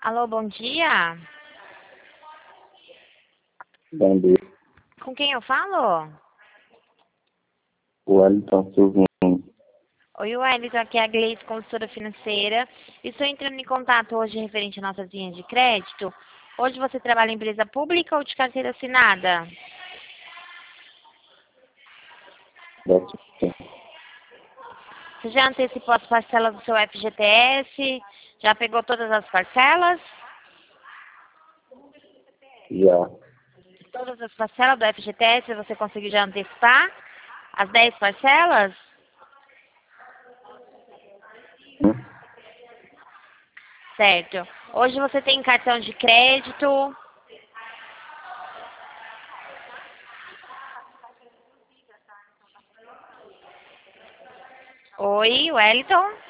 Alô, bom dia. Bom dia, Com quem eu falo? Wellington Silvinho. Oi, Wellington, aqui é a Gleice, consultora financeira. Estou entrando em contato hoje referente às nossas linhas de crédito. Hoje você trabalha em empresa pública ou de carteira assinada? Você já antecipou as parcelas do seu FGTS? Já pegou todas as parcelas? Já, Todas as parcelas do FGTS você conseguiu já antecipar? As 10 parcelas? Certo. Hoje você tem cartão de crédito? Oi, Wellington?